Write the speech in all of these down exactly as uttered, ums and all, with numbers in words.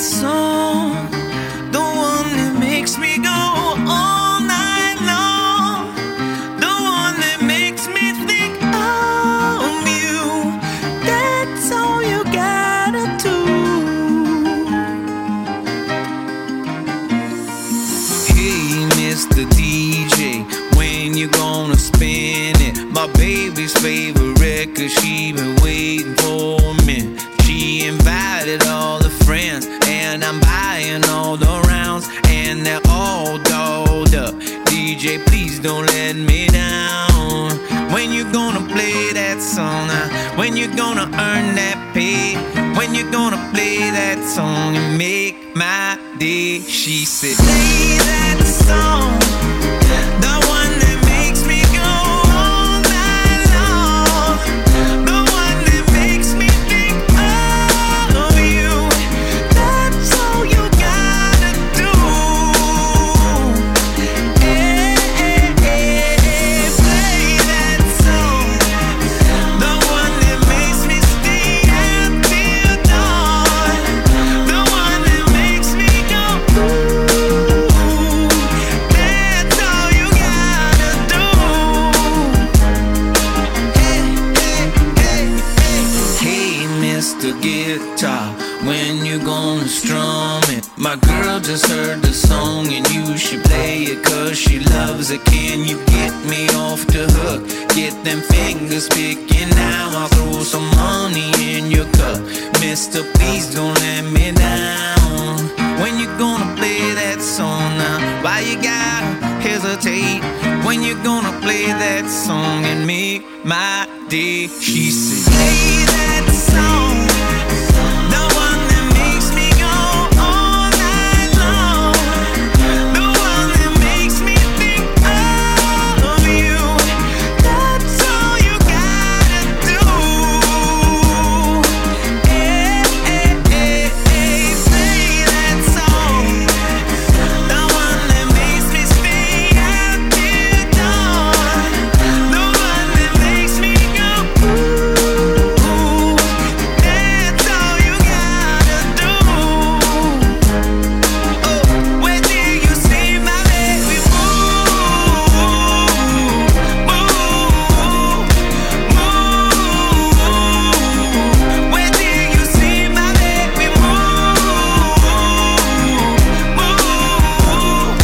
song, the one that makes me go all night long, the one that makes me think of you. That's all you gotta do. Hey, Mister D J, when you gonna spin it? My baby's favorite record, she been waiting for me. She invited all the friends, and I'm buying all the rounds, and they're all dolled up. D J, please don't let me down. When you gonna play that song? Uh, when you gonna earn that pay? When you gonna play that song and make my day? She said, play that song, the one that makes me go all night long, the one that makes me think of you. That's all you gotta do. Hey, hey, hey, hey, play that song, the one that makes me stay out till dawn, the one that makes me go ooh. That's all you gotta do. Hey, hey, hey, hey. Hey, Mister Guitar, when you gonna strum it? My girl just heard the song and you should play it, cause she loves it. Can you get me off the hook? Get them fingers picking now. I'll throw some money in your cup. Mister, please don't let me down. When you gonna play that song now? Why you gotta hesitate? When you gonna play that song and make my day? She said, play that song, the one that makes me go all night long, the one that makes me think of you. That's all you gotta do. Hey, hey, hey, hey, play that song, the one that makes me stay out till dawn, the one that makes me go ooh. That's all you gotta do. Oh, where do you see my baby move? Move, move. Where do you see my baby move? Move, move.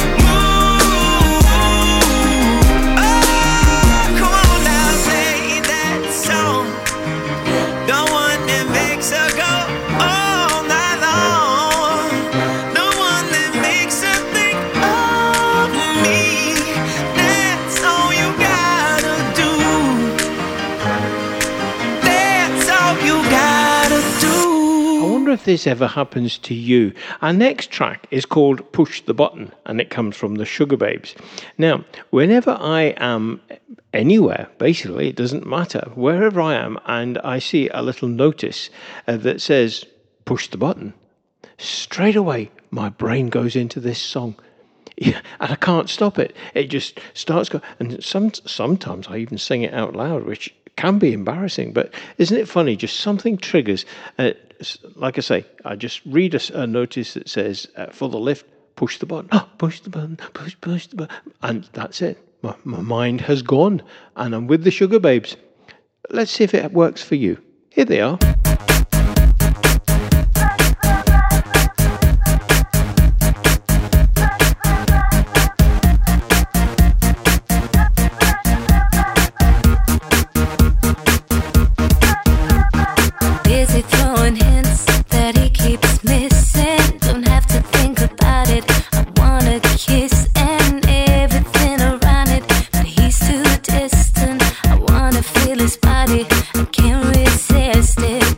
Oh, come on now, play that song, the one that makes her go all night long, the one that makes her think of me. That's all you gotta do. That's all you gotta do. I wonder if this ever happens to you. Our next track is called Push the Button, and it comes from the Sugar Babes. Now, whenever I am anywhere, basically, it doesn't matter, wherever I am, and I see a little notice uh, that says, push the button, straight away, my brain goes into this song. Yeah, and I can't stop it. It just starts going, and some, sometimes I even sing it out loud, which can be embarrassing, but isn't it funny? Just something triggers. Uh, s- like I say, I just read a, s- a notice that says, uh, for the lift, push the button. Oh, push the button, push, push the button. And that's it. My, my mind has gone, and I'm with the Sugar Babes. Let's see if it works for you. Here they are. Busy throwing hints that he keeps missing. Don't have to think about it. I wanna kiss and everything around it, but he's too distant. I wanna feel his body. I can't resist it.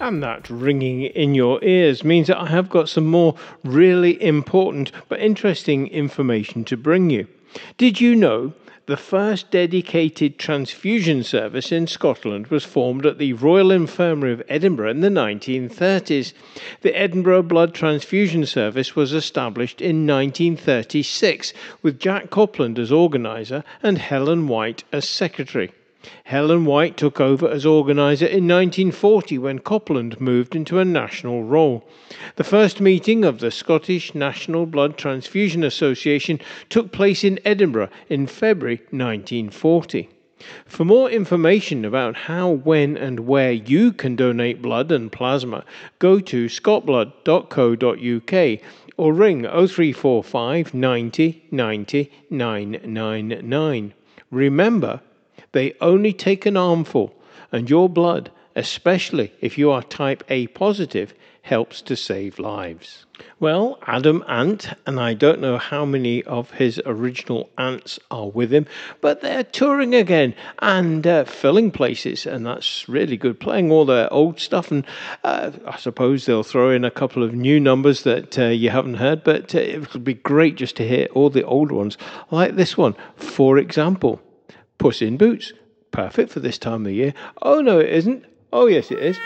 And that ringing in your ears means that I have got some more really important but interesting information to bring you. Did you know the first dedicated transfusion service in Scotland was formed at the Royal Infirmary of Edinburgh in the nineteen thirties? The Edinburgh Blood Transfusion Service was established in nineteen thirty-six with Jack Copland as organiser and Helen White as secretary. Helen White took over as organiser in nineteen forty when Copland moved into a national role. The first meeting of the Scottish National Blood Transfusion Association took place in Edinburgh in February nineteen forty. For more information about how, when and where you can donate blood and plasma, go to scot blood dot co dot uk or ring oh three four five ninety ninety nine nine nine. Remember, they only take an armful, and your blood, especially if you are type A positive, helps to save lives. Well, Adam Ant, and I don't know how many of his original ants are with him, but they're touring again and uh, filling places, and that's really good, playing all their old stuff, and uh, I suppose they'll throw in a couple of new numbers that uh, you haven't heard, but uh, it would be great just to hear all the old ones, like this one, for example. Puss in Boots. Perfect for this time of the year. Oh, no, it isn't. Oh, yes, it is.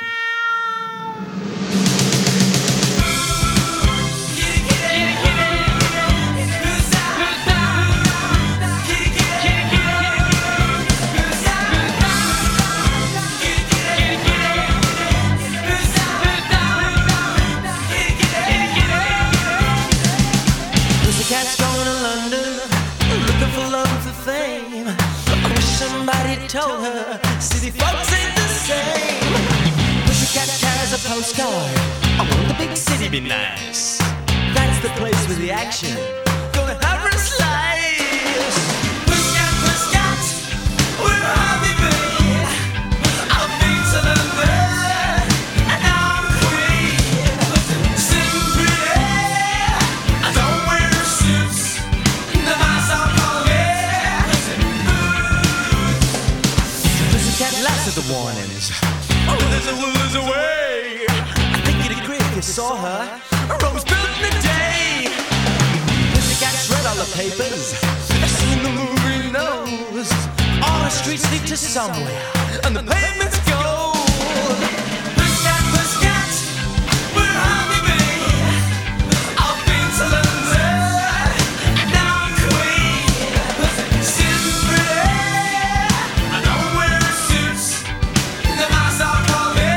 Pussycat's going to London, looking for love, for fame. I wish somebody told her, city folks ain't the same. Pussycat carries a postcard, I want the big city be nice. That's the place with the action, gonna have her slice. Pussycat, Pussycat, where have you been? I've been to London, and now I'm queen. Sitting pretty, I don't wear suits, the mice all call me Pussycat laughs at the warnings. Oh, there's a will, there's a way. I think you'd agree if you saw her. Rose built in a day. Pussycat's read all the papers, seen the movie knows. All the streets lead to somewhere, and the pavement's gold. Pussycat, Pussycat, where have you been? I've been to London, and now I'm queen. Sitting pretty, I don't wear suits. The mice all call me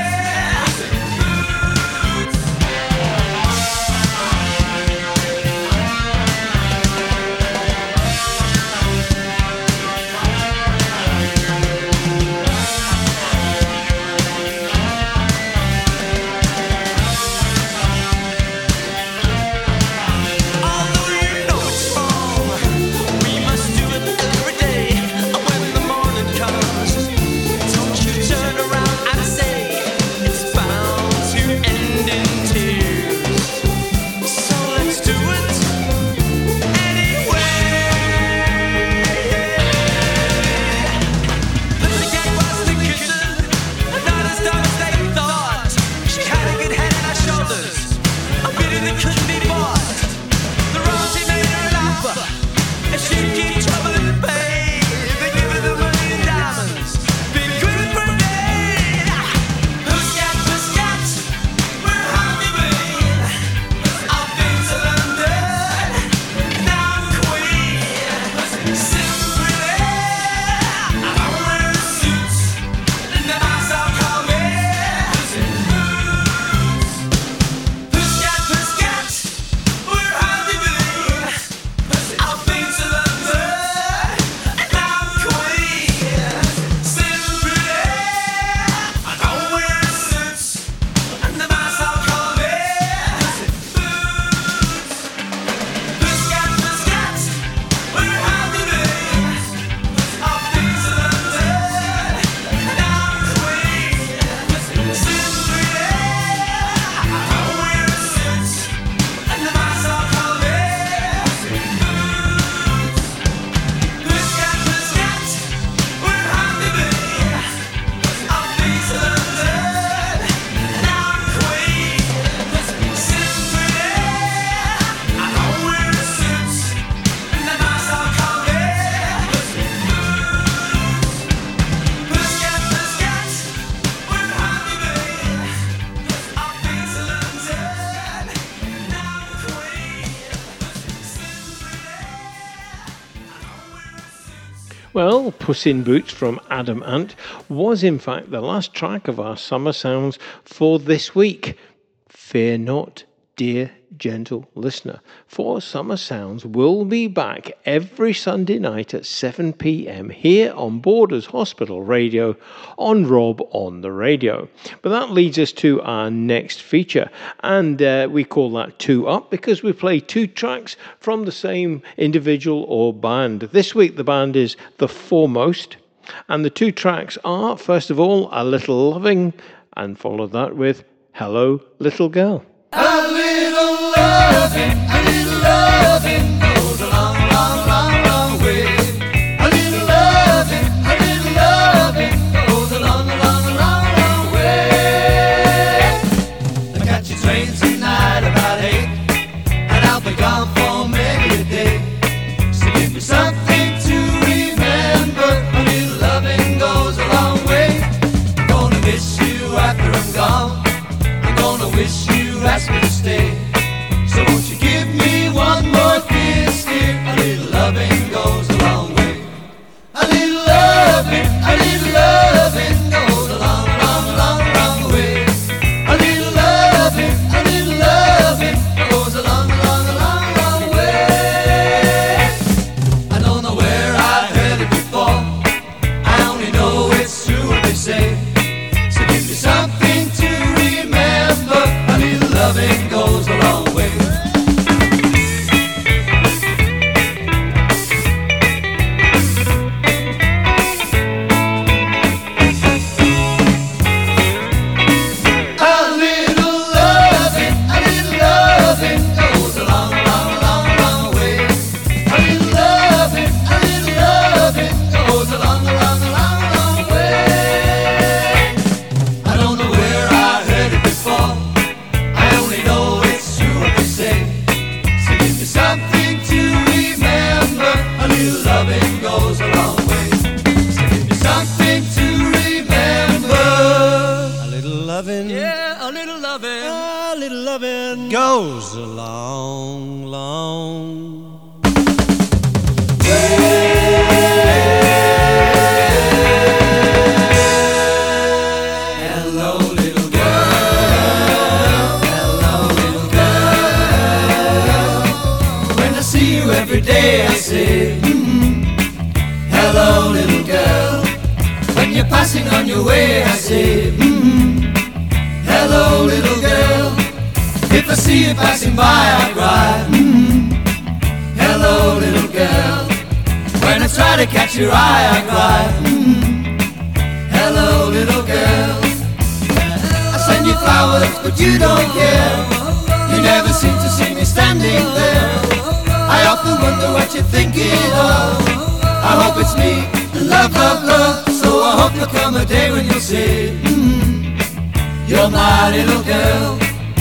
Well, Puss in Boots from Adam Ant was in fact the last track of our Summer Sounds for this week. Fear not, dear gentle listener, for Summer Sounds will be back every Sunday night at seven p.m. here on Borders Hospital Radio on Rob on the Radio. But that leads us to our next feature, and uh, we call that Two Up because we play two tracks from the same individual or band. This week the band is The Foremost, and the two tracks are, first of all, A Little Loving, and follow that with Hello Little Girl. A little loving, a little loving goes a long, long, long, long way. A little loving, a little loving goes a long, long, long, long way. The catchy train tonight about eight, and I'll be gone for maybe a day. So give me something to remember. A little loving goes a long way. I'm gonna miss you after I'm gone. I'm gonna wish you ask me to stay. So won't you give me one more kiss, dear? A little loving goes a long way. A little loving, a little loving goes a long, long, long, long way. A little loving, a little loving goes a long, long, long, long way. I don't know where I've heard it before. I only know it's true what they say. So give me something to remember. A little loving goes a long way. A little loving, a little loving goes a long, long, long, long way. A little loving, a little loving goes a long, long, long, long way. I don't know where I heard it before. I only know it's true what they say. So give me something to remember. A little loving goes a long way. So give me something to remember. A little loving, Yeah, a little loving. a little loving goes a long, long Hello, little girl. Hello, little girl. When I see you every day, I say, mm-hmm. Hello, little girl. When you're passing on your way, I say, mm-hmm. Hello, little girl. If I see you passing by, I cry, mm-hmm. Hello, little girl. When I try to catch your eye, I cry, mm-hmm. Hello, little girl. I send you flowers, but you don't care. You never seem to see me standing there. I often wonder what you're thinking of. I hope it's me, love, love, love. So I hope there'll come a day when you'll say, mm, you're my little girl.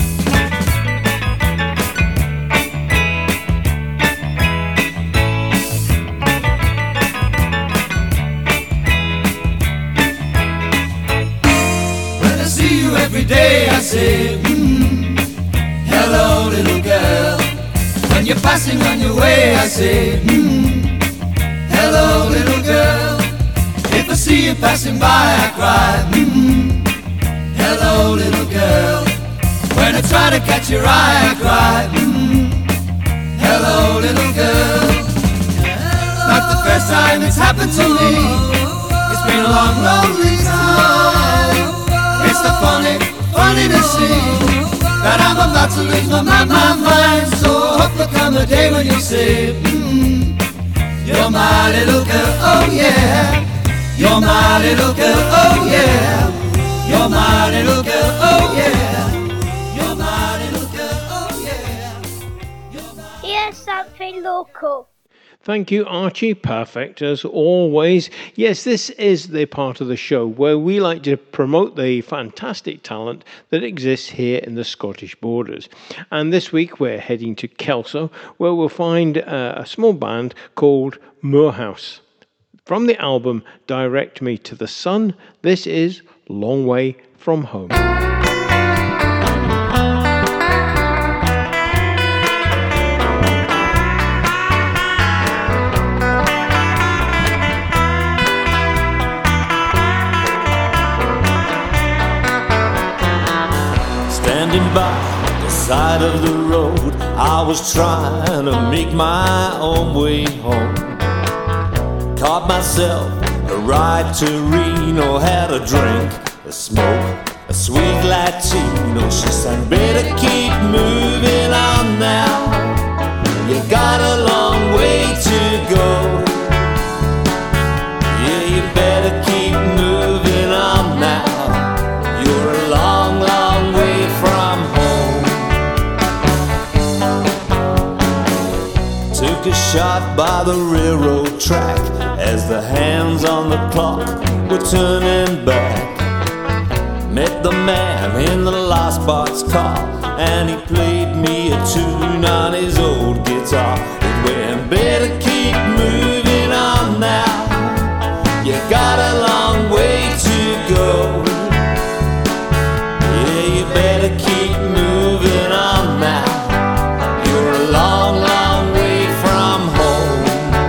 When I see you every day, I say, mm, hello, little girl. When you're passing on your way, I say, mm, hello, little girl. If I see you passing by, I cry, mm, hello, little girl. When I try to catch your eye, I cry, mm, hello, little girl. Not the first time it's happened to me. It's been a long, lonely time. It's the funny, funny to see that I'm about to lose my mind, my mind. So I hope there'll come a day when you'll say, mm, you're my little girl, oh yeah. You're my little girl, oh yeah. You're my little girl, oh yeah. You're my little girl, oh yeah. You're my... Here's something local. Thank you, Archie. Perfect as always. Yes, this is the part of the show where we like to promote the fantastic talent that exists here in the Scottish Borders. And this week we're heading to Kelso, where we'll find uh, a small band called Moorhouse. From the album Direct Me to the Sun, this is Long Way From Home. Standing by the side of the road, I was trying to make my own way home. Caught myself a ride to Reno, had a drink, a smoke, a sweet Latino. She sang, better keep moving on now, you got a long way to go. Yeah, you better keep moving on now, you're a long, long way from home. Took a shot by the railroad track as the hands on the clock were turning back. Met the man in the last boxcar, and he played me a tune on his old guitar. It went, better keep moving on now, you got a long way to go. Yeah, you better keep moving on now, you're a long, long way from home.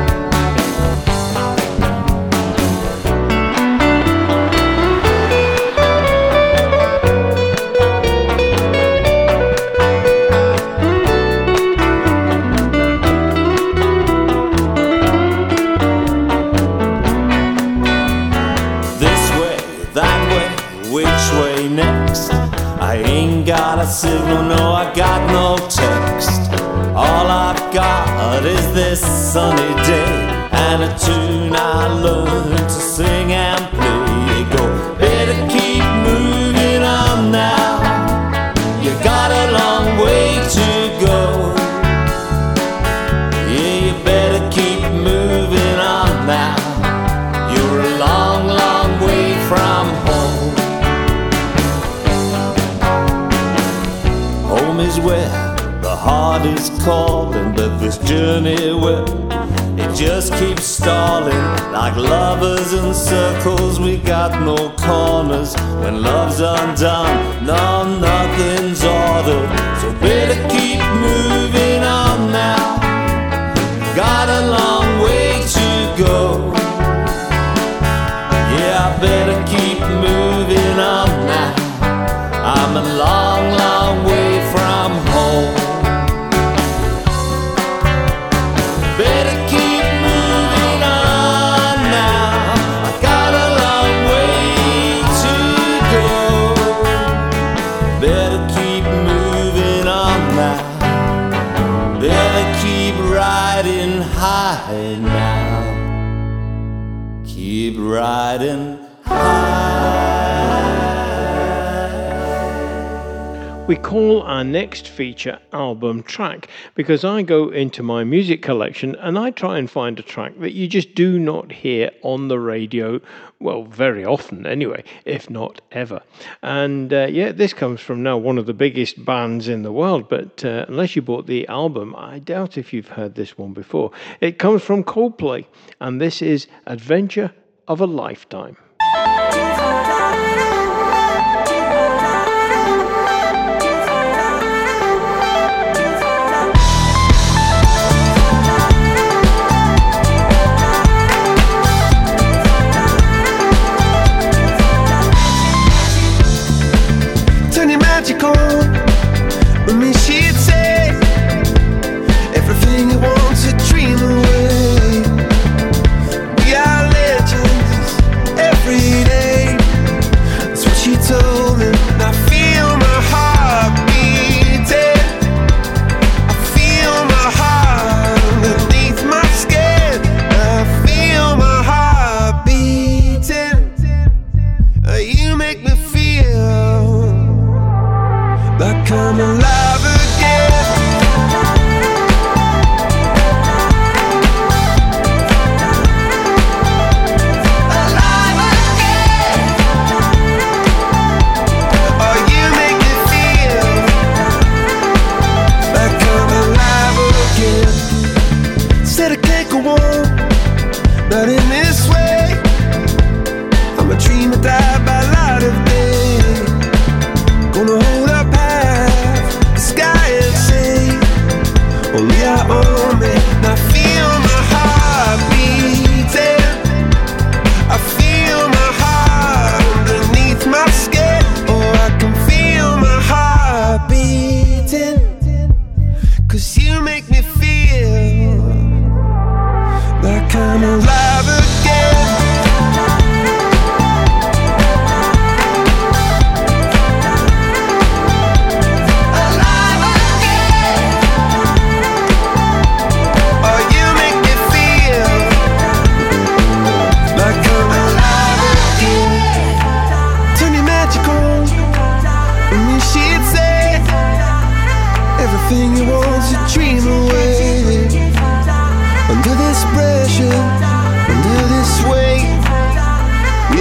I ain't got a signal, no, I got no text. All I've got is this sunny day and a tune I learned to sing and play. It go, better keep moving on now, you got a long way to go. Yeah, you better keep moving on now, you're a long, long way from home. Home is where the heart is calling, but this journey, well, it just keeps stalling. Like lovers in circles, we got no corners. When love's undone, no, nothing's ordered. So better keep moving on now, got a long way to go. Yeah, I better keep moving on now, I'm a long, long way from home. Better keep moving on now, I got a long way to go. Better keep moving on now, better keep riding high now, keep riding high. We call our next feature album track because I go into my music collection and I try and find a track that you just do not hear on the radio, well, very often anyway, if not ever. And uh, yeah, this comes from now one of the biggest bands in the world, but uh, unless you bought the album, I doubt if you've heard this one before. It comes from Coldplay, and this is Adventure of a Lifetime. With me she'd say everything you want to dream away. We are legends every day.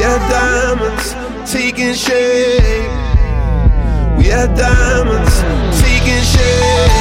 had diamonds taking shape. We had diamonds taking shape.